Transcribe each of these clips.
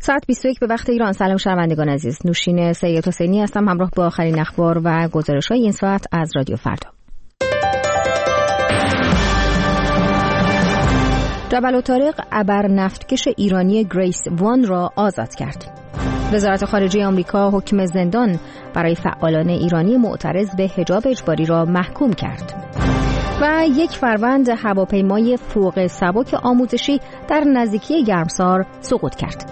ساعت 21 به وقت ایران. سلام شنوندگان عزیز، نوشین سید حسینی هستم همراه با آخرین اخبار و گزارش‌های این ساعت از رادیو فردا. جبل الطارق ابر نفتکش ایرانی گریس وان را آزاد کرد. وزارت خارجه آمریکا حکم زندان برای فعالان ایرانی معترض به حجاب اجباری را محکوم کرد. و 1 فروند هواپیمای فوق سبک آموزشی در نزدیکی گرمسار سقوط کرد.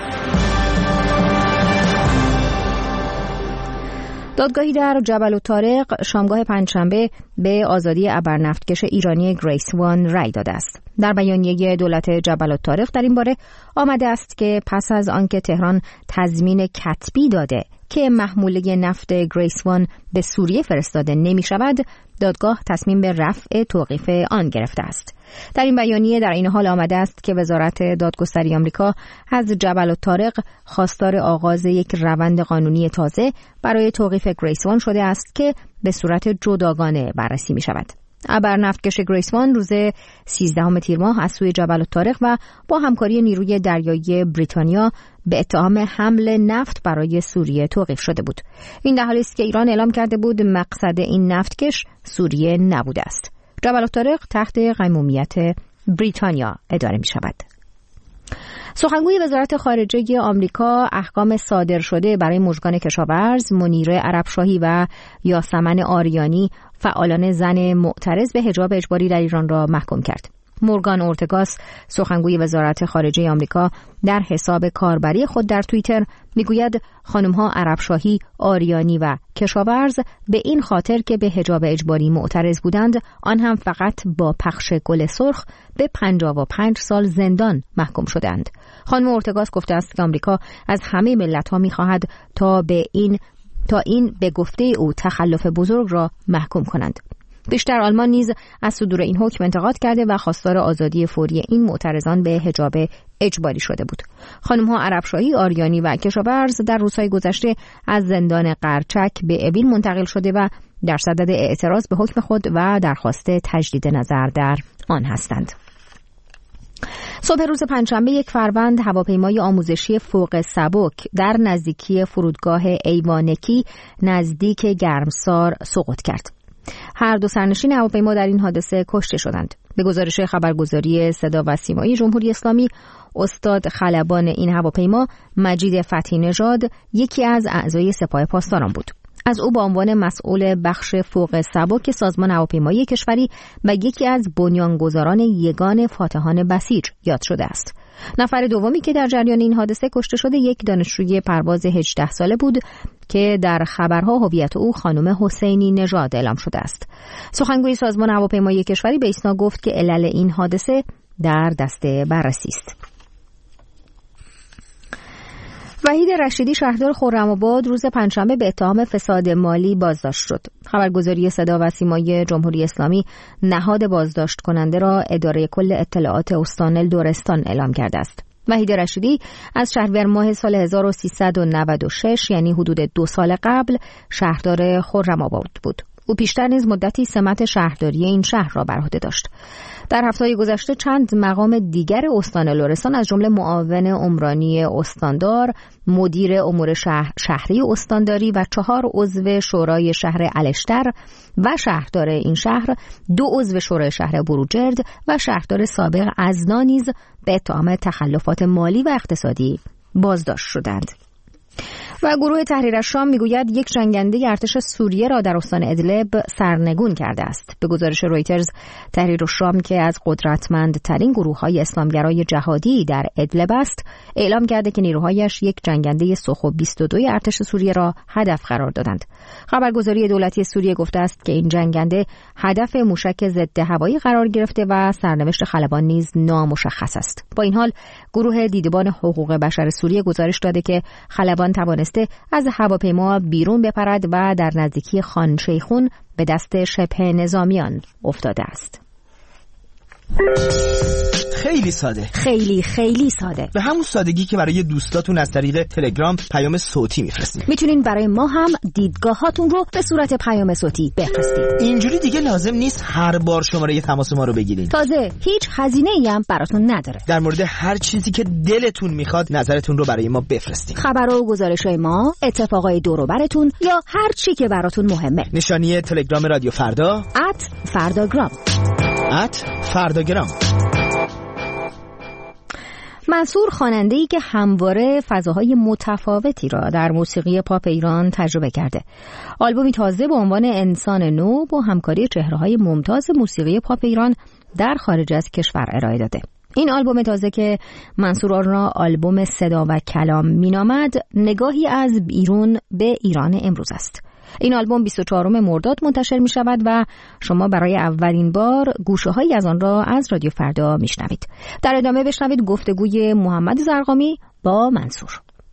دادگاهی در جبل الطارق شامگاه پنجشنبه به آزادی ابرنفتکش ایرانی گریس وان رأی داده است. در بیانیه دولت جبل الطارق در این باره آمده است که پس از آنکه تهران تضمین کتبی داده که محموله نفت گریس وان به سوریه فرستاده نمی شود، دادگاه تصمیم به رفع توقیف آن گرفته است. در این بیانیه در این حال آمده است که وزارت دادگستری آمریکا از جبل الطارق خواستار آغاز یک روند قانونی تازه برای توقیف گریس وان شده است که به صورت جداگانه بررسی می شود. ابرنفتکش گریس وان روز 13 تیر ماه از سوی جبل الطارق و با همکاری نیروی دریایی بریتانیا به اتهام حمل نفت برای سوریه توقیف شده بود. این در حالی است که ایران اعلام کرده بود مقصد این نفتکش سوریه نبوده است. جبل الطارق تحت قیمومیت بریتانیا اداره می شود. سخنگوی وزارت خارجه آمریکا احکام صادر شده برای مژگان کشاورز منیره عربشاهی و یاسمن آریانی فعالان زن معترض به حجاب اجباری در ایران را محکوم کرد. مورگان اورتگاس سخنگوی وزارت خارجه آمریکا در حساب کاربری خود در توییتر میگوید خانم‌ها عربشاهی، آریانی و کشاورز به این خاطر که به حجاب اجباری معترض بودند، آن هم فقط با پخش گل سرخ، به 55 سال زندان محکوم شدند. خانم اورتگاس گفته است که آمریکا از همه ملت‌ها می‌خواهد تا این به گفته او تخلف بزرگ را محکوم کنند. بیشتر آلمان نیز از صدور این حکم انتقاد کرده و خواستار آزادی فوری این معترضان به حجاب اجباری شده بود. خانم‌ها عربشاهی، آریانی و کشاورز در روزهای گذشته از زندان قرچک به اوین منتقل شده و در صدد اعتراض به حکم خود و درخواست تجدید نظر در آن هستند. صبح روز پنجشنبه 1 فروند هواپیمای آموزشی فوق سبک در نزدیکی فرودگاه ایوانکی نزدیک گرمسار سقوط کرد. هر دو سرنشین هواپیما در این حادثه کشته شدند. به گزارش خبرگزاری صدا و سیمایی جمهوری اسلامی، استاد خلبان این هواپیما مجید فتحی نژاد یکی از اعضای سپاه پاسداران بود. از او به عنوان مسئول بخش فوق سبک سازمان هواپیمایی کشوری و یکی از بنیانگذاران یگان فاتحان بسیج یاد شده است. نفر دومی که در جریان این حادثه کشته شده یک دانشجوی پرواز 18 ساله بود که در خبرها هویت او خانم حسینی نژاد اعلام شده است. سخنگوی سازمان هواپیمایی کشوری به ایسنا گفت که علل این حادثه در دست بررسی است. وحید رشیدی شهردار خرم‌آباد روز پنجشنبه به اتهام فساد مالی بازداشت شد. خبرگزاری صدا و سیمایی جمهوری اسلامی نهاد بازداشت کننده را اداره کل اطلاعات استان لرستان اعلام کرده است. وحید رشیدی از شهریور ماه سال 1396 یعنی حدود 2 سال قبل شهردار خرم‌آباد بود. او پیشتر نیز مدتی سمت شهرداری این شهر را بر عهده داشت. در هفته‌های گذشته چند مقام دیگر استان لرستان از جمله معاون عمرانی استاندار، مدیر امور شهری استانداری و 4 عضو شورای شهر الشتر و شهردار این شهر، 2 عضو شورای شهر بروجرد و شهردار سابق ازنا نیز به اتهام تخلفات مالی و اقتصادی بازداشت شدند. و گروه تحریر الشام میگوید یک جنگنده ارتش سوریه را در استان ادلب سرنگون کرده است. به گزارش رویترز، تحریر الشام که از قدرتمندترین گروه‌های اسلامگرای جهادی در ادلب است، اعلام کرده که نیروهایش یک جنگنده سوخو 22 ارتش سوریه را هدف قرار دادند. خبرگزاری دولتی سوریه گفته است که این جنگنده هدف موشک ضد هوایی قرار گرفته و سرنوشت خلبان نیز نامشخص است. با این حال گروه دیدبان حقوق بشر سوریه گزارش داده که خلبان توانسته از هواپیما بیرون بپرد و در نزدیکی خان شیخون به دست شبه نظامیان افتاده است. خیلی ساده، خیلی ساده، به همون سادگی که برای دوستاتون از طریق تلگرام پیام صوتی میفرستید. میتونین برای ما هم دیدگاهاتون رو به صورت پیام صوتی بفرستید. اینجوری دیگه لازم نیست هر بار شماره تماس ما رو بگیرین. تازه هیچ هزینه‌ای هم براتون نداره. در مورد هر چیزی که دلتون میخواد نظرتون رو برای ما بفرستید. خبرها و گزارش‌های ما، اتفاقای دور و براتون یا هر چی که براتون مهمه. نشانی تلگرام رادیو فردا @فرداگرام. فرداگرام. منصور خواننده‌ای که همواره فضاهای متفاوتی را در موسیقی پاپ ایران تجربه کرده. آلبومی تازه با عنوان انسان نو با همکاری چهره‌های ممتاز موسیقی پاپ ایران در خارج از کشور ارائه داده. این آلبوم تازه که منصور آن را آلبوم صدا و کلام مینامد، نگاهی از بیرون به ایران امروز است. این آلبوم 24 مرداد منتشر می شود و شما برای اولین بار گوشه‌هایی از آن را از رادیو فردا می شنوید. در ادامه بشنوید گفتگوی محمد زرقامی با منصور.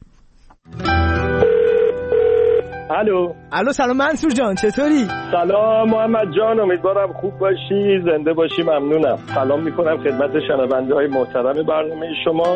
الو سلام منصور جان، چطوری؟ سلام محمد جان، امیدوارم خوب باشی، زنده باشی. ممنونم. سلام میکنم خدمت شنونده‌های محترم برنامه شما.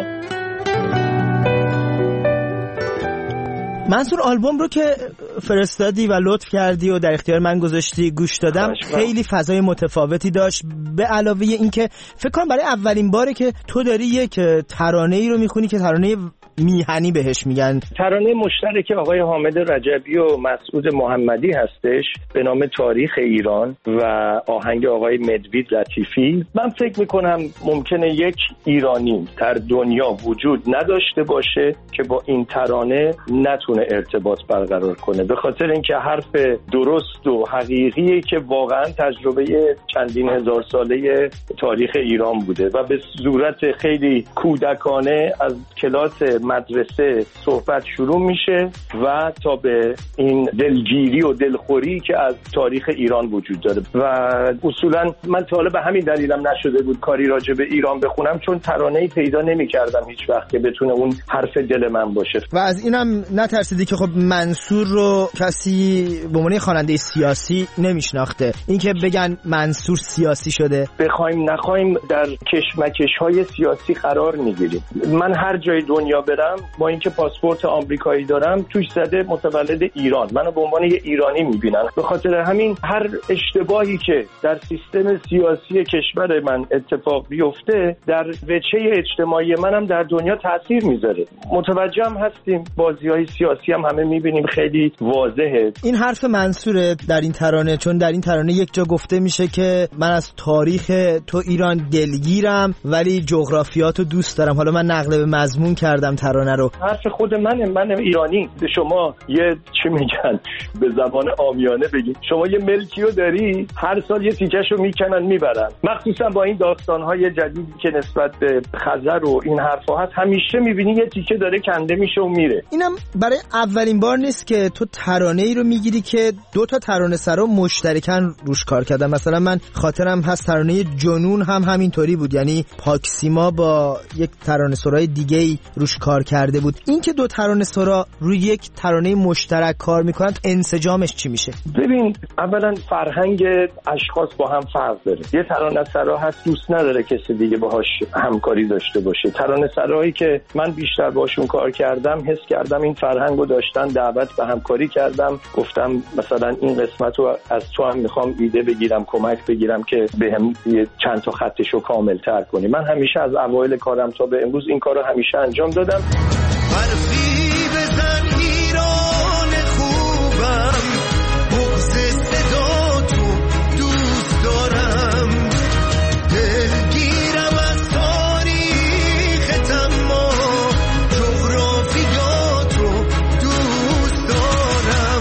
منصور، آلبوم رو که فرستادی و لطف کردی و در اختیار من گذاشتی گوش دادم، خیلی فضای متفاوتی داشت. به علاوه این که فکر کنم برای اولین باره که تو داری یک ترانه‌ای رو میخونی که ترانه میهنی بهش میگن، ترانه مشترک آقای حامد رجبی و مسعود محمدی هستش به نام تاریخ ایران و آهنگ آقای مدوید لطیفی. من فکر میکنم ممکنه یک ایرانی در دنیا وجود نداشته باشه که با این ترانه نتونه ارتباط برقرار کنه، به خاطر اینکه حرف درست و حقیقیه که واقعا تجربه چندین هزار ساله تاریخ ایران بوده و به صورت خیلی کودکانه از کلاس مدرسه صحبت شروع میشه و تا به این دلگیری و دلخوری که از تاریخ ایران وجود داره. و اصولا من تا حالا به همین دلیلم نشده بود کاری راجع به ایران بخونم، چون ترانه‌ای پیدا نمی‌کردم هیچ وقت که بتونه اون حرف دل من باشه. و از اینم نترسیدی که خب منصور رو کسی به عنوان خواننده سیاسی نمیشناخته، اینکه بگن منصور سیاسی شده؟ بخوایم نخوایم در کشمکش‌های سیاسی قرار میگیریم. من هر جای دنیا برم با اینکه پاسپورت آمریکایی دارم توش زده متولد ایران، منو به عنوان یه ایرانی میبینن. به خاطر همین هر اشتباهی که در سیستم سیاسی کشور من اتفاق بیفته در وجهه اجتماعی منم در دنیا تاثیر میذاره. متوجه هم هستیم، بازی‌های سیاسی هم همه میبینیم، خیلی واضحه. این حرف منصور در این ترانه، چون در این ترانه یک جا گفته میشه که من از تاریخ تو ایران دلگیرم ولی جغرافیاتو دوست دارم. حالا من نقل به مضمون کردم ترانه رو. حرف خود من ایرانی. به شما یه چی میگن به زبان عامیانه بگیم، شما یه ملکیو داری، هر سال یه تیکه‌شو میکنن میبرن. مخصوصا با این داستان‌های جدیدی که نسبت به خزر و این حرفا هست، همیشه میبینی یه تیکه داره کنده میشه و میره. اینم برای اولین بار نیست که تو ترانه‌ای رو میگیری که دو تا ترانه سرا مشترکاً روش کار کردن. مثلا من خاطرم هست ترانه جنون هم همینطوری بود، یعنی پاکسیما با یک ترانه سرای دیگه‌ای روش کار کرده بود. این که دو ترانه سرا روی یک ترانه مشترک کار میکنن، انسجامش چی میشه؟ ببین، اولا فرهنگ اشخاص با هم فرق داره. یه ترانه سرا هست دوست نداره کسی دیگه باهاش همکاری داشته باشه. ترانه سرایی که من بیشتر باشون کار کردم حس کردم این فرهنگو داشتن، دعوت به همکاری کردم، گفتم مثلا این قسمتو از تو هم میخوام ایده بگیرم، کمک بگیرم که بهم چند تا خطشو کامل‌تر کنی. من همیشه از اوایل کارم تا به امروز این کارو همیشه انجام دادم. حرفی بزن ایران خوبم، بغض صدا تو دوست دارم، دلگیرم از تاریخت اما جغرافیاتو دوست دارم.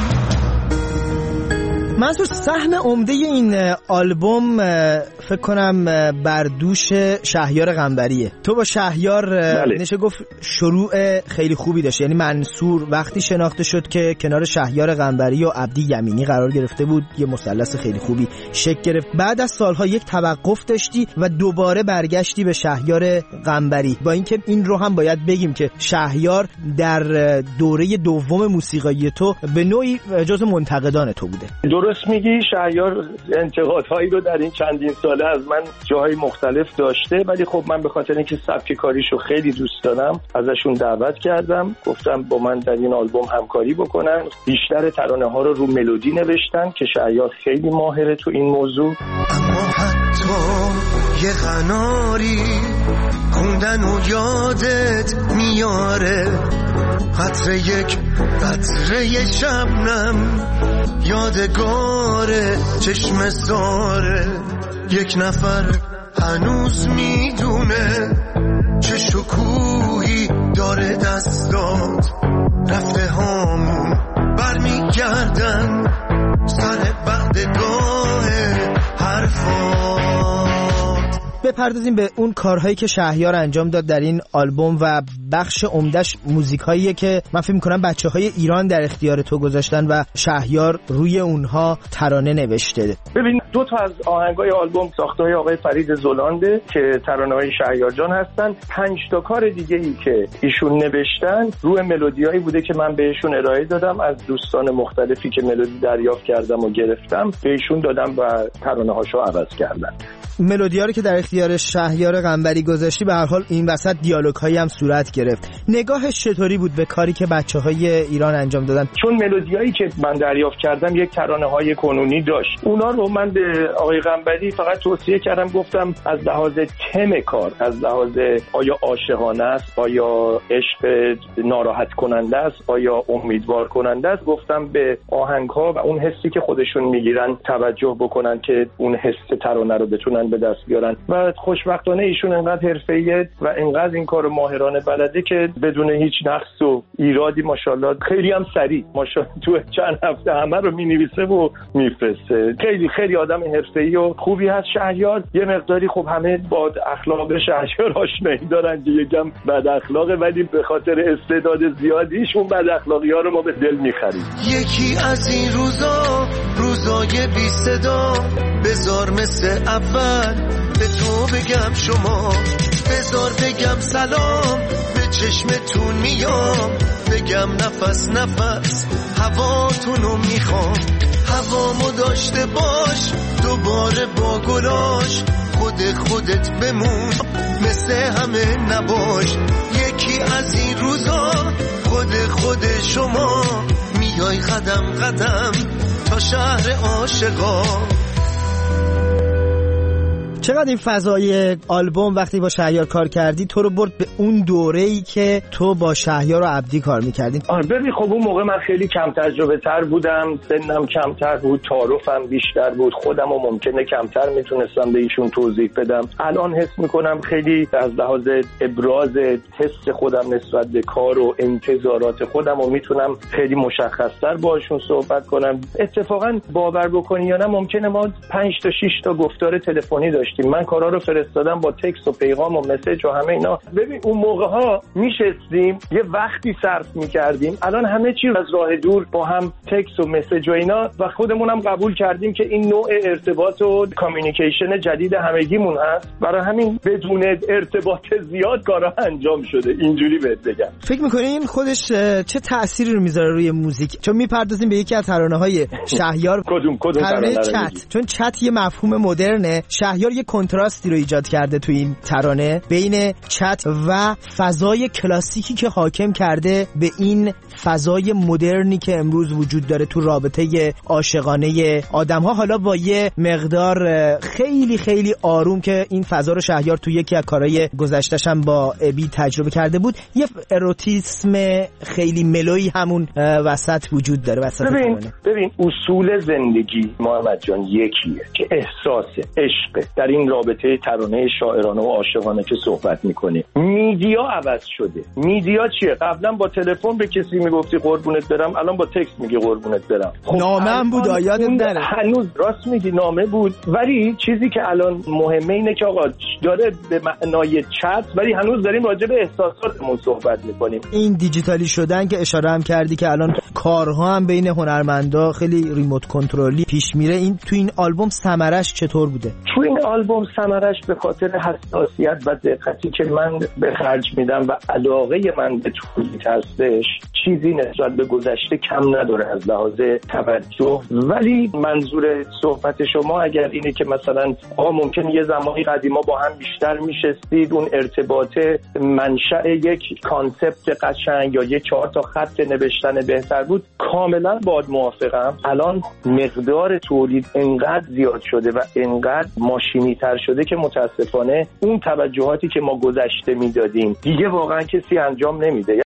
منصور، سهم عمده این آلبوم فکر کنم بر دوش شهیار قنبریه. تو با شهیار نشه گفت شروع خیلی خوبی داشت، یعنی منصور وقتی شناخته شد که کنار شهیار قنبری و عبدی یمینی قرار گرفته بود یه مثلث خیلی خوبی شکل گرفت. بعد از سالها یک توقف داشتی و دوباره برگشتی به شهیار قنبری. با اینکه این رو هم باید بگیم که شهیار در دوره دوم موسیقایی تو به نوعی جزو منتقدان تو بوده. درسته، درست میگی، شهریار انتقادهایی رو در این چندین ساله از من جاهای مختلف داشته، ولی خب من به خاطر اینکه سبک کاریشو خیلی دوست دارم ازشون دعوت کردم، گفتم با من در این آلبوم همکاری بکنن. بیشتر ترانه ها رو ملودی نوشتن که شهریار خیلی ماهره تو این موضوع. اما حتی یه قناری خوندن و یادت میاره، قطره شبنم یادگاره، چشم ساره یک نفر هنوز میدونه چه شکوهی داره دستات، رفته هامون برمیگردن سر بعدگاه حرفات. بپردازیم به اون کارهایی که شهریار انجام داد در این آلبوم و بخش عمدش موزیکاییه که من فکر می‌کنم بچه‌های ایران در اختیار تو گذاشتن و شهریار روی اونها ترانه نوشته. ببین 2 تا از آهنگای آلبوم ساخته‌های آقای فرید زلانده که ترانه‌های شهریار جان هستن. 5 تا کار دیگه‌ای که ایشون نوشتن روی ملودیایی بوده که من بهشون ارائه دادم، از دوستان مختلفی که ملودی دریافت کردم و گرفتم بهشون دادم و ترانه‌هاشو عوض کردن. ملودی‌ها رو که در اختیار شهریار قنبری گذاشتی به هر حال این وسط دیالوگ‌هایی هم صورت گرفت. نگاهش چطوری بود به کاری که بچه‌های ایران انجام دادن؟ چون ملودیایی که من دریافت کردم یک ترانه‌های کنونی داشت، اونا رو من به آقای قنبری فقط توصیه کردم، گفتم از لحاظ تم کار، از لحاظ آیا عاشقانه است، آیا عشق ناراحت کننده است، آیا امیدوار کننده است، گفتم به آهنگ‌ها و اون حسی که خودشون میگیرن توجه بکنن که اون حس ترانه رو بتونن به دست بیارن. و خوشبختانه ایشون انقدر حرفه‌ایه و انقدر این کارو ماهرانه بلده که بدون هیچ نقص و ایرادی ماشاءالله خیلی هم سریع ماشاءالله تو چند هفته همه رو مینویسه و میفرسته. خیلی خیلی آدم حرفه‌ای و خوبی هست شهریار. یه مقداری خب همه با اخلاق شهریار آشنایی دارن که یکم بد اخلاقه، ولی به خاطر استعداد زیادیش اون بد اخلاقی‌ها رو ما به دل می‌خریم. یکی از این روزای بی صدا، بذار مثل اول به تو بگم شما، بذار بگم سلام به چشمتون میام، بگم نفس هواتونو میخوام، هوامو داشته باش دوباره با گلاش، خودت بمون مثل همه نباش. یکی از این روزا خود شما، میای قدم تا شهر عاشقا. چقدر این فضای آلبوم وقتی با شهریار کار کردی تو رو برد به اون دوره‌ای که تو با شهریار و عبدی کار می‌کردین؟ ببین خب اون موقع من خیلی کم تجربه تر بودم، سنم کمتر بود، تعارفم بیشتر بود، خودم و ممکنه کمتر میتونستم به ایشون توضیح بدم. الان حس میکنم خیلی از لحاظ ابراز حس خودم نسبت به کار و انتظارات خودم و میتونم خیلی مشخص‌تر باهاشون صحبت کنم. اتفاقا باور بکنی یا نه ممکنه ما 5 تا 6 تا گفتار تلفنی داشتیم، من کارا رو فرستادم با تکست و پیغام و مسیج و همه اینا. ببین اون موقع ها میشستیم یه وقتی صرف میکردیم، الان همه چی از راه دور با هم تکست و مسیج و اینا، و خودمونم قبول کردیم که این نوع ارتباط و کامیونیکیشن جدید همگیمون هست، برای همین بدون ارتباط زیاد کارا انجام شده. اینجوری بهت بگم. فکر می‌کنی این خودش چه تأثیری رو میذاره روی موزیک؟ چون میپردازیم به یکی از ترانه‌های شهریار. کدوم ترانه چت، چون چت یه مفهوم مدرنه. شهریار یه کنتراستی رو ایجاد کرده تو این ترانه بین چت و فضای کلاسیکی که حاکم کرده به این فضای مدرنی که امروز وجود داره تو رابطه عاشقانه آدم‌ها، حالا با یه مقدار خیلی خیلی آروم که این فضا رو شهریار تو یکی از کارهای گذشته‌ش هم با ابی تجربه کرده بود. یه اروتیسم خیلی ملوی همون وسط وجود داره وسط. ببین اصول زندگی محمد جان یکیه که احساس عشق در این رابطه ترانه شاعرانه و عاشقانه که صحبت میکنه. میدیا عوض شده. میدیا چیه؟ قبلا با تلفن به کسی میگفتی قربونت برم، الان با تکست میگی قربونت برم. خب نامه هم بود، یادت نره. هنوز راست میگی نامه بود، ولی چیزی که الان مهمه اینه که آقا داره به معنای چت، ولی هنوز داریم راجع به احساساتمون صحبت میکنیم. این دیجیتالی شدن که اشاره هم کردی که الان کارها هم بین هنرمندا خیلی ریموت کنترلی پیش میره، این تو این آلبوم ثمرش چطور بوده؟ تو این آلبوم ثمرش به خاطر حساسیت و دقتی که من به خرج میدم و علاقه من به تولید هستش، چیزی نسبت به گذشته کم نداره از لحاظ توجه. ولی منظور صحبت شما اگر اینه که مثلا ممکن یه زمانی قدیما با هم بیشتر میشستید، اون ارتباط منشأ یک کانسپت قشنگ یا یک 4 تا خط نوشتن بهتر بود، کاملا باهات موافقم. الان مقدار تولید انقدر زیاد شده و انقدر ماشینی تر شده که متاسفانه اون توجهاتی که ما گذشته میدادیم دیگه واقعا کسی انجام نمیده.